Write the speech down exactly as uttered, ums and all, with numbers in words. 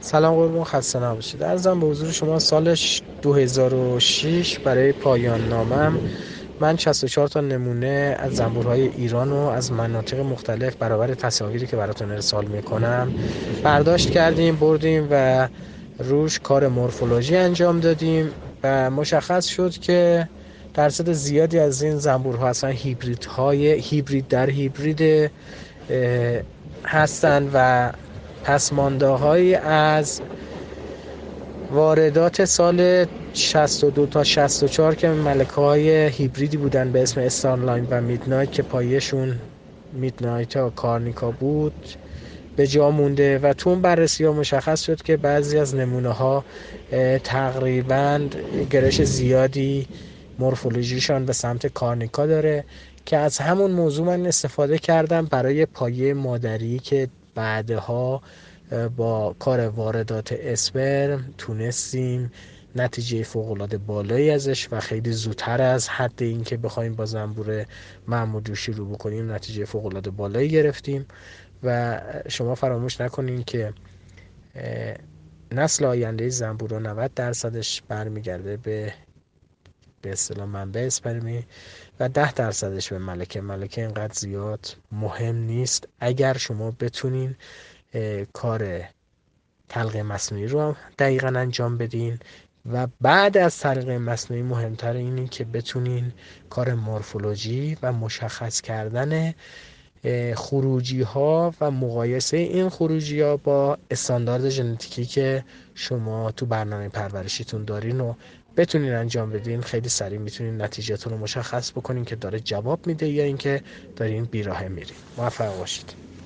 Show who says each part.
Speaker 1: سلام قربون، خسته نباشید. عرضم به حضور شما سالش دو هزار و شش برای پایان نامم من شصت و چهار تا نمونه از زنبورهای ایران و از مناطق مختلف برابر تصاویری که براتون ارسال میکنم برداشت کردیم، بردیم و روش کار مورفولوژی انجام دادیم و مشخص شد که درصد زیادی از این زنبورها اصلا هیبریدهای هیبرید در هیبرید هستند و پسمانده‌هایی از واردات سال شصت و دو تا شصت و چهار که ملکه‌های هیبریدی بودن به اسم استارلاین و میدنایت که پایشون میدنایت و کارنیکا بود به جا مونده و تو اون بررسی ها مشخص شد که بعضی از نمونه ها تقریباً گرش زیادی مورفولوژیشان به سمت کارنیکا داره که از همون موضوع من استفاده کردم برای پایه مادری که بعدها با کار واردات اسپرم تونستیم نتیجه فوق‌العاده بالایی ازش و خیلی زودتر از حد این که بخوایم با زنبور معمولی شروع بکنیم نتیجه فوق‌العاده بالایی گرفتیم. و شما فراموش نکنین که نسل آینده زنبورا نود درصدش برمیگرده به به اصطلاح منبع اسپرمی و ده درصدش به ملکه. ملکه اینقدر زیاد مهم نیست اگر شما بتونین کار تلقیح مصنوعی رو دقیقاً انجام بدین و بعد از تلقیح مصنوعی مهمتر اینه که بتونین کار مورفولوژی و مشخص کردن خروجی ها و مقایسه این خروجی ها با استاندارد ژنتیکی که شما تو برنامه پرورشیتون دارین و بتونین انجام بدین. خیلی سریع میتونین نتیجهتون رو مشخص بکنین که داره جواب میده یا اینکه دارین بیراهه میرین. موفق باشید.